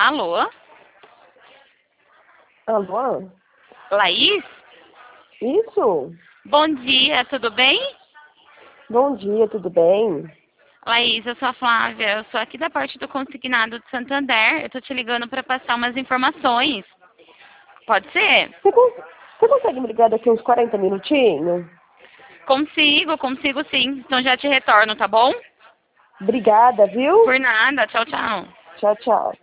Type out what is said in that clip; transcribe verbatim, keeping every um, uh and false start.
Alô? Alô? Laís? Isso? Bom dia, tudo bem? Bom dia, tudo bem? Laís, eu sou a Flávia, eu sou aqui da parte do Consignado de Santander. Eu tô te ligando para passar umas informações. Pode ser? Você, cons- você consegue me ligar daqui uns quarenta minutinhos? Consigo, consigo sim. Então já te retorno, tá bom? Obrigada, viu? Por nada, tchau, tchau. Tchau, tchau.